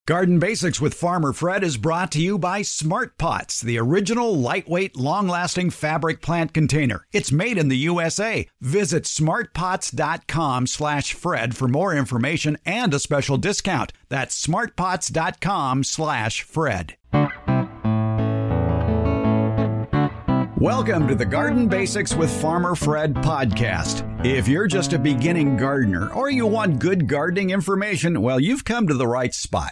Garden Basics with Farmer Fred is brought to you by Smart Pots, the original lightweight, long-lasting fabric plant container. It's made in the USA. Visit smartpots.com/Fred for more information and a special discount. That's smartpots.com/Fred. Welcome to the Garden Basics with Farmer Fred podcast. If you're just a beginning gardener or you want good gardening information, well, you've come to the right spot.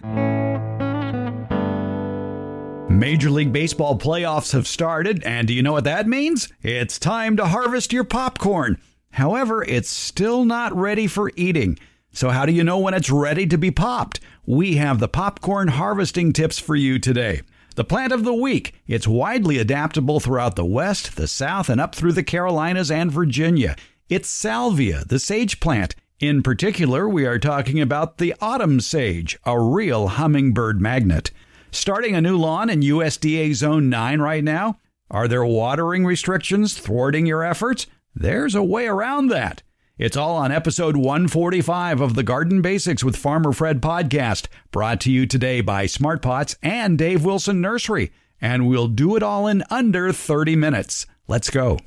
Major League Baseball playoffs have started, and do you know what that means? It's time to harvest your popcorn. However, it's still not ready for eating. So how do you know when it's ready to be popped? We have the popcorn harvesting tips for you today. The plant of the week. It's widely adaptable throughout the West, the South, and up through the Carolinas and Virginia. It's salvia, the sage plant. In particular, we are talking about the autumn sage, a real hummingbird magnet. Starting a new lawn in USDA Zone 9 right now? Are there watering restrictions thwarting your efforts? There's a way around that. It's all on episode 145 of the Garden Basics with Farmer Fred podcast, brought to you today by Smart Pots and Dave Wilson Nursery. And we'll do it all in under 30 minutes. Let's go.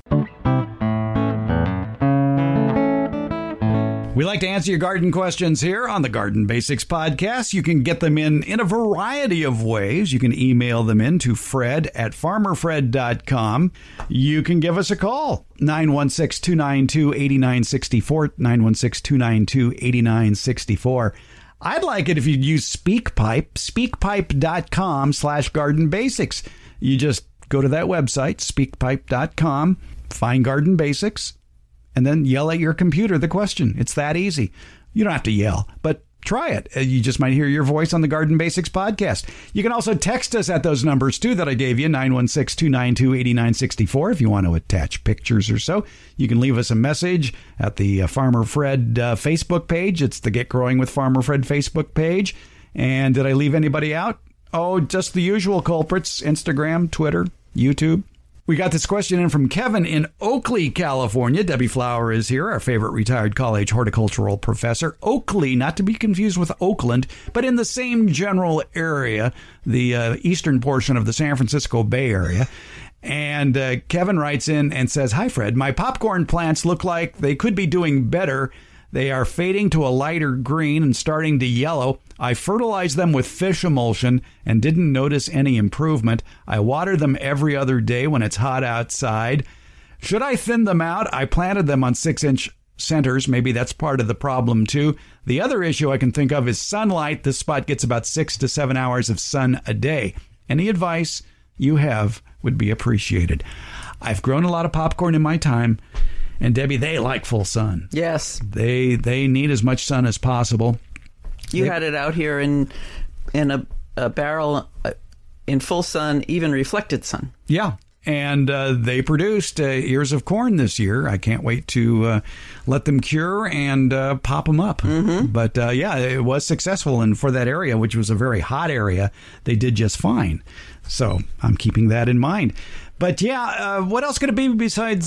We like to answer your garden questions here on the Garden Basics podcast. You can get them in a variety of ways. You can email them in to fred@farmerfred.com. You can give us a call, 916-292-8964, 916-292-8964. I'd like it if you'd use SpeakPipe, speakpipe.com/Garden Basics. You just go to that website, speakpipe.com, find Garden Basics, and then yell at your computer the question. It's that easy. You don't have to yell, but try it. You just might hear your voice on the Garden Basics podcast. You can also text us at those numbers, too, that I gave you, 916-292-8964, if you want to attach pictures or so. You can leave us a message at the Farmer Fred Facebook page. It's the Get Growing with Farmer Fred Facebook page. And did I leave anybody out? Oh, just the usual culprits, Instagram, Twitter, YouTube. We got this question in from Kevin in Oakley, California. Debbie Flower is here, our favorite retired college horticultural professor. Oakley, not to be confused with Oakland, but in the same general area, the eastern portion of the San Francisco Bay Area. And Kevin writes in and says, "Hi, Fred. My popcorn plants look like they could be doing better. They are fading to a lighter green and starting to yellow. I fertilized them with fish emulsion and didn't notice any improvement. I water them every other day when it's hot outside. Should I thin them out? I planted them on 6-inch centers. Maybe that's part of the problem too. The other issue I can think of is sunlight. This spot gets about 6 to 7 hours of sun a day. Any advice you have would be appreciated." I've grown a lot of popcorn in my time. And Debbie, they like full sun. Yes. They need as much sun as possible. You had it out here in a barrel in full sun, even reflected sun. Yeah. And they produced ears of corn this year. I can't wait to let them cure and pop them up. Mm-hmm. But yeah, it was successful. And for that area, which was a very hot area, they did just fine. So I'm keeping that in mind. But yeah, what else could it be besides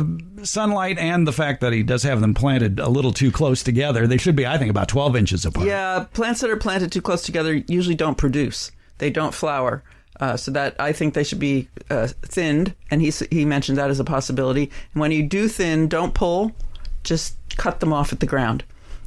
sunlight and the fact that he does have them planted a little too close together? They should be, I think, about 12 inches apart. Yeah, plants that are planted too close together usually don't produce. They don't flower. So that I think they should be thinned, and he mentioned that as a possibility. And when you do thin, don't pull, just cut them off at the ground.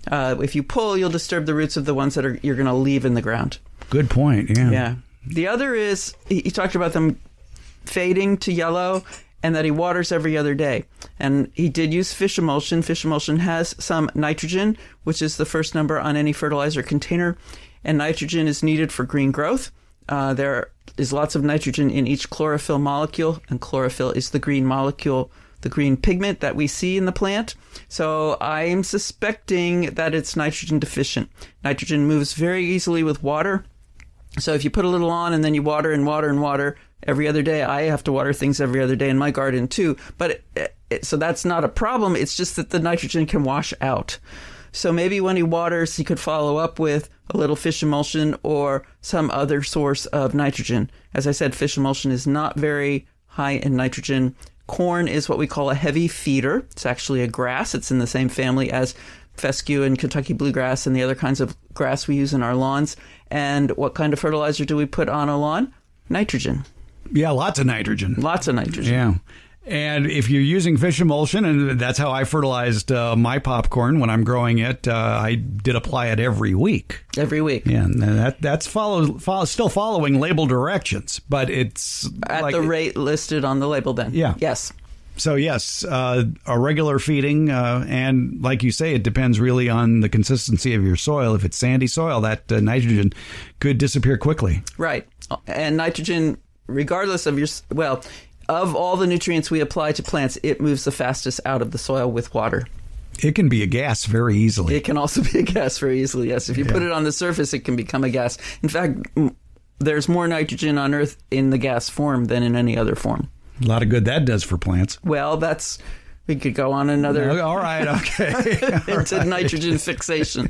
If you pull, you'll disturb the roots of the ones that you're going to leave in the ground. Good point, yeah. Yeah. The other is, he talked about them fading to yellow, and that he waters every other day. And he did use fish emulsion. Fish emulsion has some nitrogen, which is the first number on any fertilizer container, and nitrogen is needed for green growth. There is lots of nitrogen in each chlorophyll molecule, and chlorophyll is the green molecule, the green pigment that we see in the plant. So I'm suspecting that it's nitrogen deficient. Nitrogen moves very easily with water. So if you put a little on and then you water and water and water every other day, I have to water things every other day in my garden too. But so that's not a problem. It's just that the nitrogen can wash out. So maybe when he waters, he could follow up with a little fish emulsion or some other source of nitrogen. As I said, fish emulsion is not very high in nitrogen. Corn is what we call a heavy feeder. It's actually a grass. It's in the same family as fescue and Kentucky bluegrass and the other kinds of grass we use in our lawns. And what kind of fertilizer do we put on a lawn? Nitrogen. Yeah, lots of nitrogen. Lots of nitrogen. Yeah. And if you're using fish emulsion, and that's how I fertilized my popcorn when I'm growing it, I did apply it every week. Every week. Yeah, and that's still following label directions, but it's at like, the rate listed on the label then. Yeah. Yes. So, yes, a regular feeding, and like you say, it depends really on the consistency of your soil. If it's sandy soil, that nitrogen could disappear quickly. Right. And nitrogen, regardless of of all the nutrients we apply to plants, it moves the fastest out of the soil with water. It can be a gas very easily. It can also be a gas very easily, yes. If you put it on the surface, it can become a gas. In fact, there's more nitrogen on Earth in the gas form than in any other form. A lot of good that does for plants. Well, we could go on another... All right, okay. into nitrogen fixation.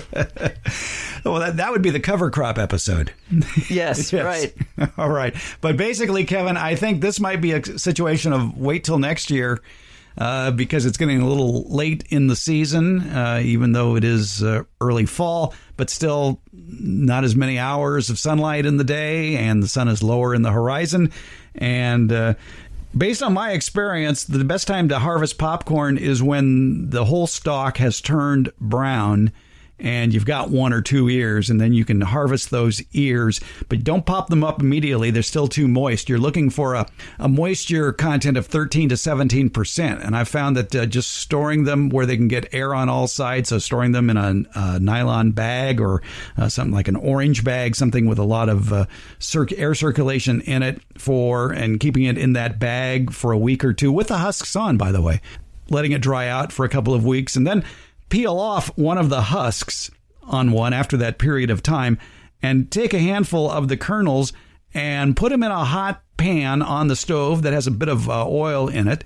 Well, that would be the cover crop episode. Yes, right. All right. But basically, Kevin, I think this might be a situation of wait till next year because it's getting a little late in the season, even though it is early fall, but still not as many hours of sunlight in the day, and the sun is lower in the horizon. And based on my experience, the best time to harvest popcorn is when the whole stalk has turned brown and you've got 1 or 2 ears, and then you can harvest those ears, but don't pop them up immediately. They're still too moist. You're looking for a moisture content of 13 to 17%. And I've found that just storing them where they can get air on all sides, so storing them in a nylon bag or something like an orange bag, something with a lot of air circulation in it and keeping it in that bag for a week or two with the husks on, by the way, letting it dry out for a couple of weeks, and then peel off one of the husks on one after that period of time and take a handful of the kernels and put them in a hot pan on the stove that has a bit of oil in it,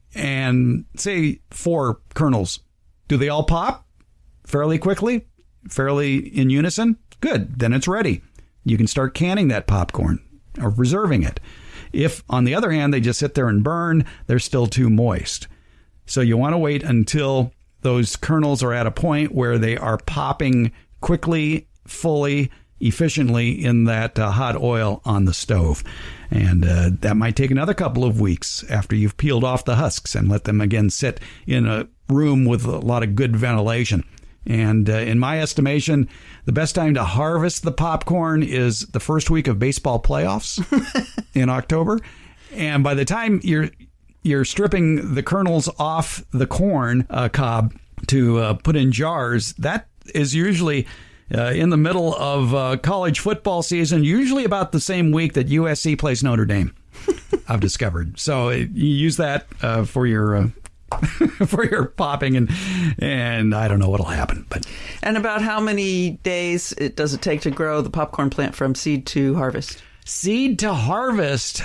and say 4 kernels. Do they all pop fairly quickly, fairly in unison? Good. Then it's ready. You can start canning that popcorn or reserving it. If, on the other hand, they just sit there and burn, they're still too moist. So you want to wait until those kernels are at a point where they are popping quickly, fully, efficiently in that hot oil on the stove. And that might take another couple of weeks after you've peeled off the husks and let them again sit in a room with a lot of good ventilation. And in my estimation, the best time to harvest the popcorn is the first week of baseball playoffs in October. And by the time you're stripping the kernels off the corn cob to put in jars, that is usually in the middle of college football season, usually about the same week that USC plays Notre Dame, I've discovered. So you use that for your for your popping, and I don't know what'll happen. And about how many days does it take to grow the popcorn plant from seed to harvest? Seed to harvest...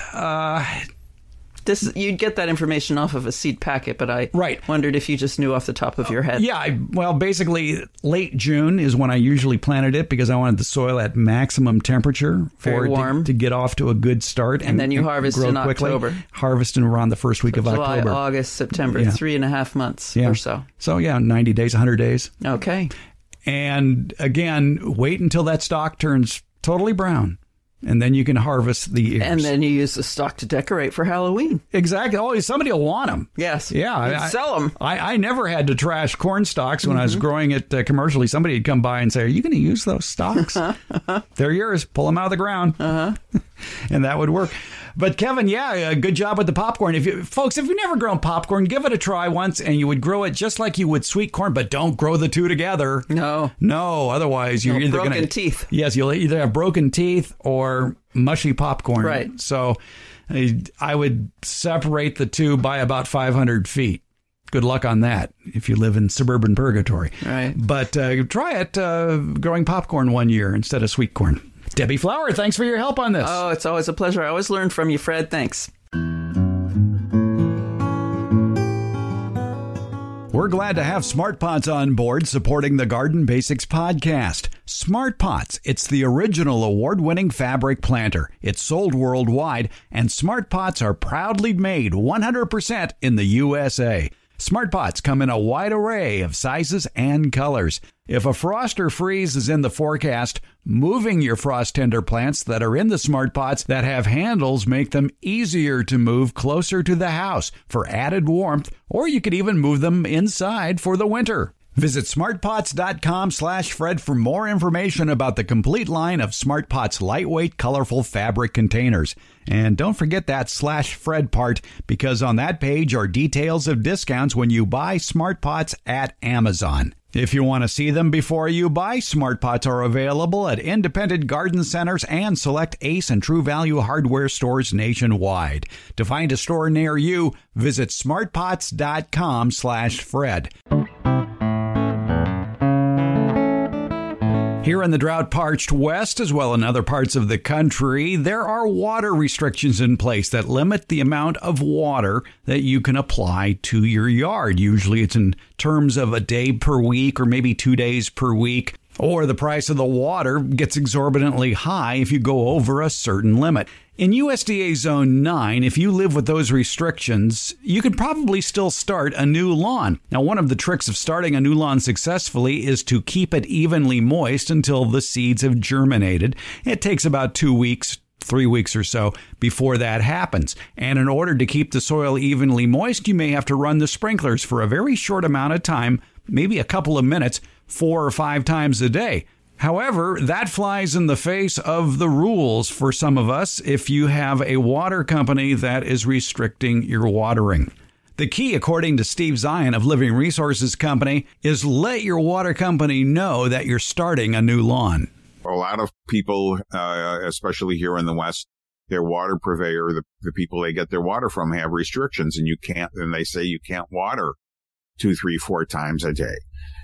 You'd get that information off of a seed packet, but I right. wondered if you just knew off the top of your head. Yeah, basically late June is when I usually planted it because I wanted the soil at maximum temperature for it to get off to a good start. And then you harvest in October. Harvest around the first week of July, October. August, September, 3.5 months or so. So 90 days, 100 days. Okay. And again, wait until that stalk turns totally brown. And then you can harvest the ears. And then you use the stalk to decorate for Halloween. Exactly. Oh, somebody will want them. Yes. Yeah. You'd sell them. I never had to trash corn stalks when I was growing it commercially. Somebody would come by and say, "Are you going to use those stalks? They're yours. Pull them out of the ground." And that would work. But Kevin, good job with the popcorn. If you've never grown popcorn, give it a try once, and you would grow it just like you would sweet corn, but don't grow the two together. No. Otherwise, you're either going to teeth. Yes, you'll either have broken teeth or mushy popcorn. Right. So I would separate the two by about 500 feet. Good luck on that if you live in suburban purgatory. Right. But try it growing popcorn one year instead of sweet corn. Debbie Flower, thanks for your help on this. Oh, it's always a pleasure. I always learn from you, Fred. Thanks. We're glad to have Smart Pots on board supporting the Garden Basics podcast. Smart Pots, it's the original award-winning fabric planter. It's sold worldwide, and Smart Pots are proudly made 100% in the USA. Smart Pots come in a wide array of sizes and colors. If a frost or freeze is in the forecast, moving your frost tender plants that are in the Smart Pots that have handles make them easier to move closer to the house for added warmth, or you could even move them inside for the winter. Visit smartpots.com/Fred for more information about the complete line of Smart Pots lightweight, colorful fabric containers. And don't forget that /Fred part, because on that page are details of discounts when you buy Smart Pots at Amazon. If you want to see them before you buy, Smart Pots are available at independent garden centers and select Ace and True Value hardware stores nationwide. To find a store near you, visit smartpots.com/Fred. Here in the drought-parched West, as well in other parts of the country, there are water restrictions in place that limit the amount of water that you can apply to your yard. Usually it's in terms of a day per week or maybe 2 days per week, or the price of the water gets exorbitantly high if you go over a certain limit. In USDA Zone 9, if you live with those restrictions, you could probably still start a new lawn. Now, one of the tricks of starting a new lawn successfully is to keep it evenly moist until the seeds have germinated. It takes about 2 weeks, 3 weeks or so before that happens. And in order to keep the soil evenly moist, you may have to run the sprinklers for a very short amount of time, maybe a couple of minutes, 4 or 5 times a day. However, that flies in the face of the rules for some of us if you have a water company that is restricting your watering. The key, according to Steve Zion of Living Resources Company, is let your water company know that you're starting a new lawn. A lot of people, especially here in the West, their water purveyor, the people they get their water from, have restrictions, and they say you can't water 2, 3, 4 times a day.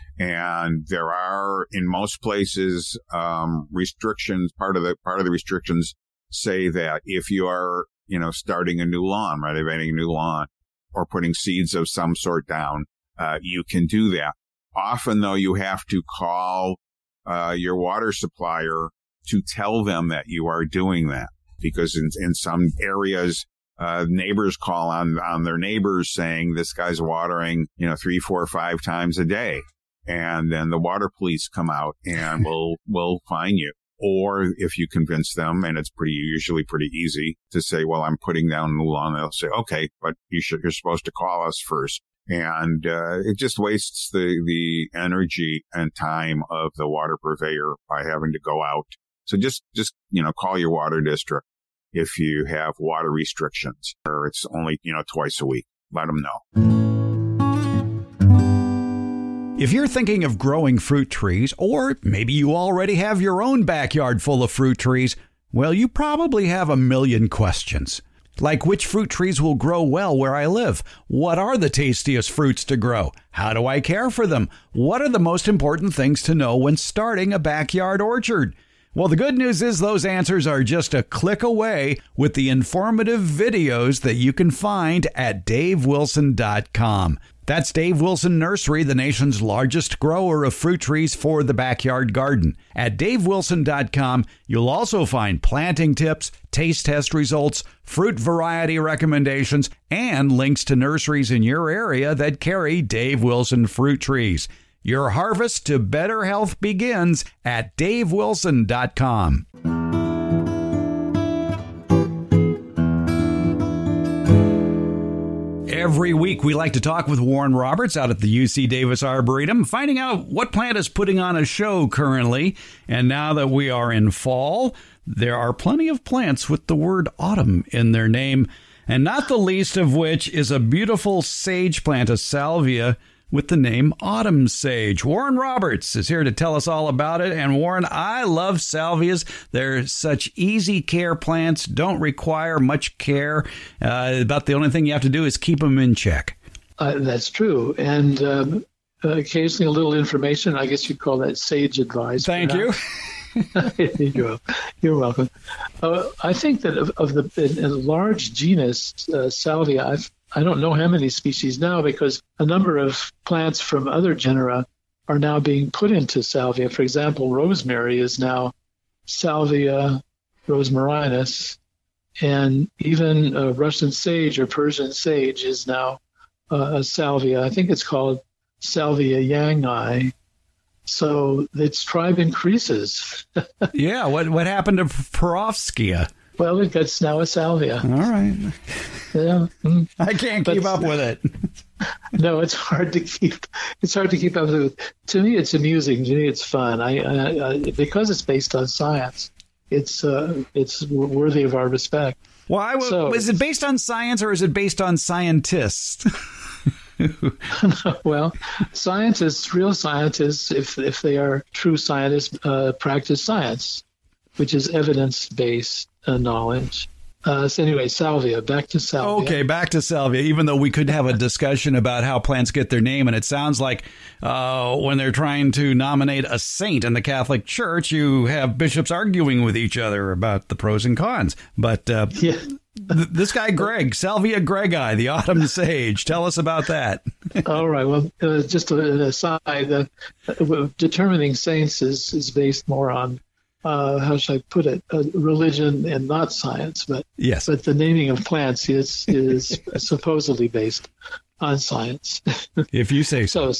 And there are, in most places, restrictions. Part of the restrictions say that if you are, starting a new lawn, renovating a new lawn, or putting seeds of some sort down, you can do that. Often, though, you have to call your water supplier to tell them that you are doing that, because in some areas, neighbors call on their neighbors saying this guy's watering, 3, 4, 5 times a day. And then the water police come out and will fine you. Or if you convince them, and it's usually pretty easy to say, well, I'm putting down a new lawn, they'll say, okay, but you're supposed to call us first. And it just wastes the energy and time of the water purveyor by having to go out. So just call your water district if you have water restrictions, or it's only, twice a week. Let them know. If you're thinking of growing fruit trees, or maybe you already have your own backyard full of fruit trees, well, you probably have a million questions. Like, which fruit trees will grow well where I live? What are the tastiest fruits to grow? How do I care for them? What are the most important things to know when starting a backyard orchard? Well, the good news is those answers are just a click away with the informative videos that you can find at DaveWilson.com. That's Dave Wilson Nursery, the nation's largest grower of fruit trees for the backyard garden. At DaveWilson.com, you'll also find planting tips, taste test results, fruit variety recommendations, and links to nurseries in your area that carry Dave Wilson fruit trees. Your harvest to better health begins at DaveWilson.com. Every week, we like to talk with Warren Roberts out at the UC Davis Arboretum, finding out what plant is putting on a show currently. And now that we are in fall, there are plenty of plants with the word autumn in their name, and not the least of which is a beautiful sage plant, a salvia, with the name autumn sage. Warren Roberts is here to tell us all about it. And Warren, I love salvias. They're such easy care plants, don't require much care. About the only thing you have to do is keep them in check. That's true. And occasionally a little information. I guess you'd call that sage advice. Thank you. You're welcome. I think that of the large genus Salvia, I don't know how many species now, because a number of plants from other genera are now being put into Salvia. For example, rosemary is now Salvia rosmarinus, and even Russian sage or Persian sage is now a salvia. I think it's called Salvia yangi. So its tribe increases. Yeah, what happened to Perovskia? Well, it's now a salvia. All right. Yeah. I can't keep up with it. No, it's hard to keep. It's hard to keep up with. To me, it's amusing. To me, it's fun. I because it's based on science. It's worthy of our respect. Well, is it based on science or is it based on scientists? Well, scientists, real scientists, if they are true scientists, practice science, which is evidence-based knowledge. So anyway, salvia, back to salvia. Okay, back to salvia, even though we could have a discussion about how plants get their name. And it sounds like when they're trying to nominate a saint in the Catholic Church, you have bishops arguing with each other about the pros and cons. But this guy, Greg, Salvia Gregi, the autumn sage, tell us about that. All right. Well, just an aside, determining saints is based more on how should I put it? Religion and not science, but yes. But the naming of plants is supposedly based on science. If you say so.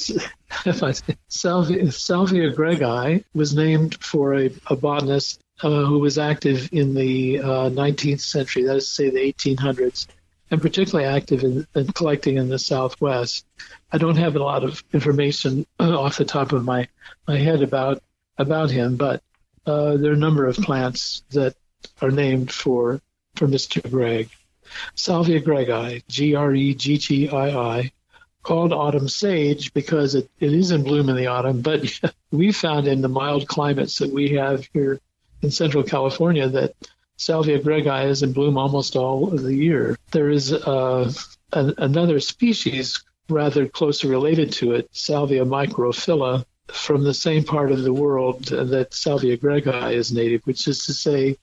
Salvia Gregi was named for a botanist who was active in the 19th century, that is to say the 1800s, and particularly active in collecting in the Southwest. I don't have a lot of information off the top of my head about him, but there are a number of plants that are named for Mr. Greg. Salvia Gregi, Greggii, called autumn sage because it is in bloom in the autumn, but we found in the mild climates that we have here in Central California that Salvia Gregi is in bloom almost all of the year. There is another species rather closely related to it, Salvia microphylla, from the same part of the world that Salvia Gregi is native, which is to say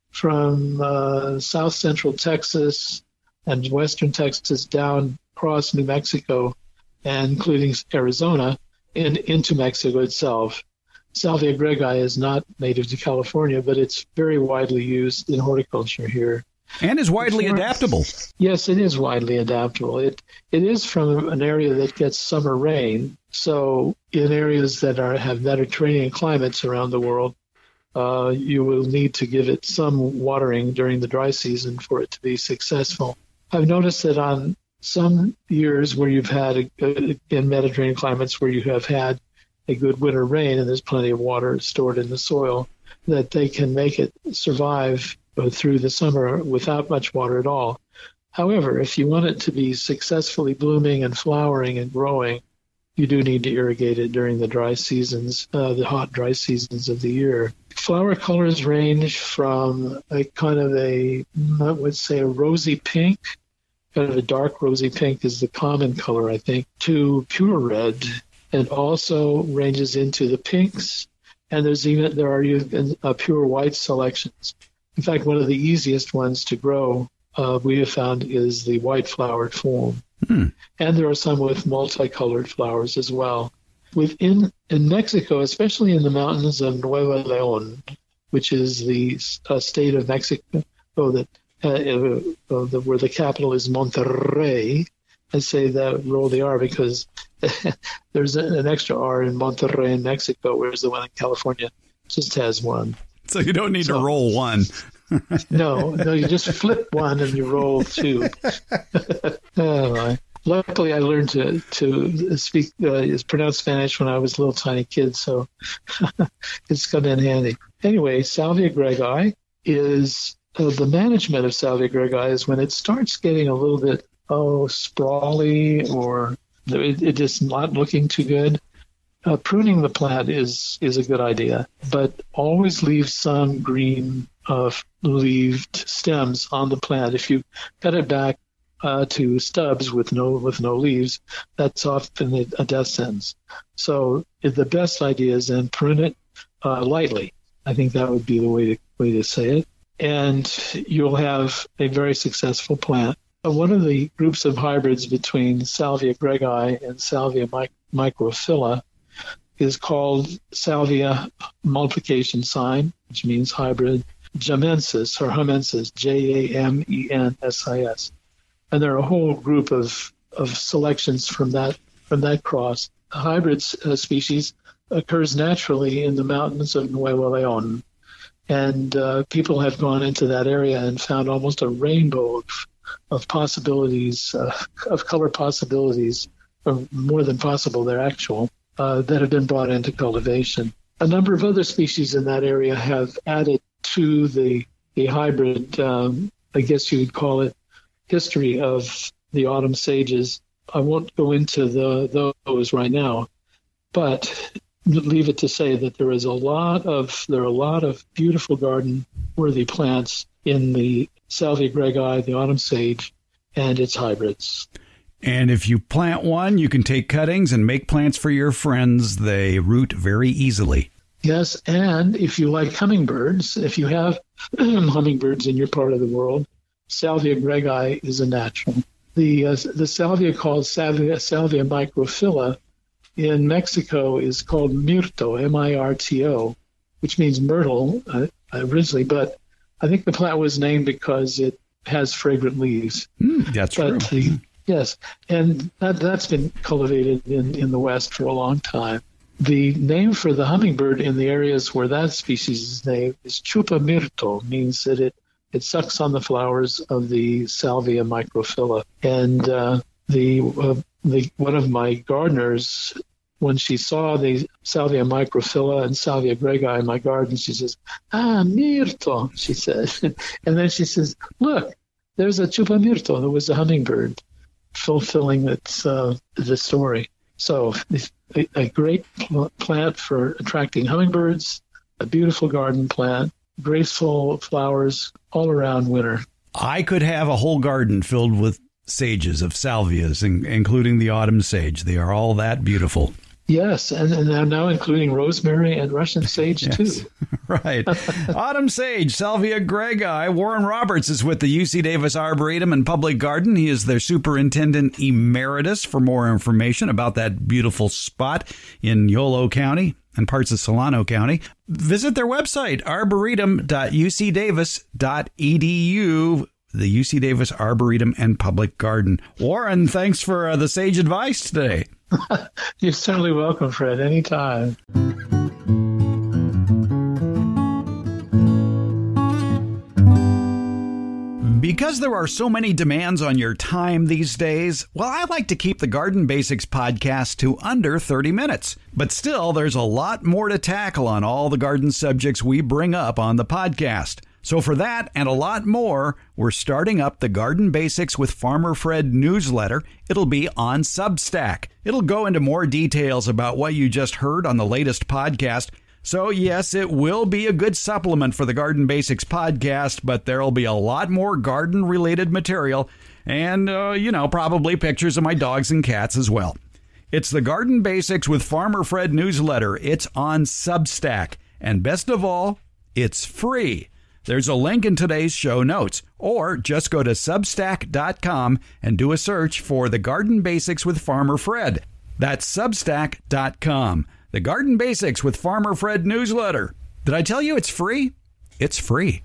from south central Texas and western Texas down across New Mexico, and including Arizona, and into Mexico itself. Salvia Gregi is not native to California, but it's very widely used in horticulture here. And is widely adaptable. Yes, it is widely adaptable. It is from an area that gets summer rain. So in areas that have Mediterranean climates around the world, you will need to give it some watering during the dry season for it to be successful. I've noticed that on some years where you've had, in Mediterranean climates, where you have had a good winter rain and there's plenty of water stored in the soil, that they can make it survive through the summer without much water at all. However, if you want it to be successfully blooming and flowering and growing, you do need to irrigate it during the dry seasons, the hot, dry seasons of the year. Flower colors range from a kind of I would say a rosy pink, kind of a dark rosy pink is the common color, I think, to pure red, and also ranges into the pinks, and there are even pure white selections. In fact, one of the easiest ones to grow we have found is the white flowered form. And there are some with multicolored flowers as well. In Mexico, especially in the mountains of Nuevo León, which is the state of Mexico where the capital is Monterrey. I say that roll the R because there's an extra R in Monterrey in Mexico, whereas the one in California just has one. So you don't need to roll one. No, you just flip one and you roll two. Luckily, I learned to speak, pronounce Spanish when I was a little tiny kid, so it's come in handy. Anyway, Salvia Gregi is, the management of Salvia Gregi is when it starts getting a little bit, sprawly, or it is not looking too good. Pruning the plant is a good idea, but always leave some green leaved stems on the plant. If you cut it back to stubs with no leaves, that's often a death sentence. So the best idea is then prune it lightly. I think that would be the way to say it, and you'll have a very successful plant. One of the groups of hybrids between Salvia Gregi and Salvia microphylla is called Salvia multiplication sign, which means hybrid jamensis or jamensis, Jamensis. And there are a whole group of selections from that cross. The hybrid species occurs naturally in the mountains of Nuevo León. And people have gone into that area and found almost a rainbow of possibilities, of color possibilities, or more than possible, they're actual, that have been brought into cultivation. A number of other species in that area have added to the hybrid, I guess you would call it, history of the autumn sages. I won't go into those right now, but leave it to say that there are a lot of beautiful garden-worthy plants in the Salvia greggii, the autumn sage, and its hybrids. And if you plant one, you can take cuttings and make plants for your friends. They root very easily. Yes, and if you like hummingbirds, if you have hummingbirds in your part of the world, Salvia greggii is a natural. The salvia called Salvia microphylla in Mexico is called mirto, M-I-R-T-O, which means myrtle originally, but I think the plant was named because it has fragrant leaves. That's true. Yes, and that's been cultivated in the West for a long time. The name for the hummingbird in the areas where that species is named is chupa mirto, means that it sucks on the flowers of the Salvia microphylla. And one of my gardeners, when she saw the Salvia microphylla and Salvia greggii in my garden, she says, mirto, she said. And then she says, look, there's a chupa mirto. There was a hummingbird fulfilling the story. So a great plant for attracting hummingbirds, a beautiful garden plant, graceful flowers all around winter. I could have a whole garden filled with sages of salvias, including the autumn sage. They are all that beautiful. Yes, and now including rosemary and Russian sage, too. Right. Autumn sage, Salvia greggii. Warren Roberts is with the UC Davis Arboretum and Public Garden. He is their superintendent emeritus. For more information about that beautiful spot in Yolo County and parts of Solano County, visit their website, arboretum.ucdavis.edu. The UC Davis Arboretum and Public Garden. Warren, thanks for the sage advice today. You're certainly welcome, Fred, anytime. Because there are so many demands on your time these days, well, I like to keep the Garden Basics podcast to under 30 minutes. But still, there's a lot more to tackle on all the garden subjects we bring up on the podcast. So for that and a lot more, we're starting up the Garden Basics with Farmer Fred newsletter. It'll be on Substack. It'll go into more details about what you just heard on the latest podcast. So yes, it will be a good supplement for the Garden Basics podcast, but there'll be a lot more garden-related material and, probably pictures of my dogs and cats as well. It's the Garden Basics with Farmer Fred newsletter. It's on Substack. And best of all, it's free. There's a link in today's show notes, or just go to Substack.com and do a search for The Garden Basics with Farmer Fred. That's Substack.com. The Garden Basics with Farmer Fred newsletter. Did I tell you it's free? It's free.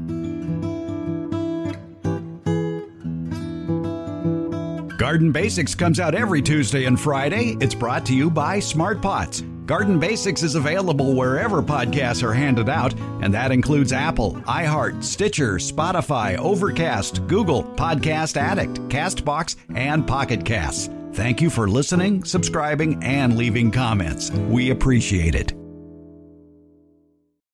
Garden Basics comes out every Tuesday and Friday. It's brought to you by Smart Pots. Garden Basics is available wherever podcasts are handed out, and that includes Apple, iHeart, Stitcher, Spotify, Overcast, Google, Podcast Addict, CastBox, and Pocket Casts. Thank you for listening, subscribing, and leaving comments. We appreciate it.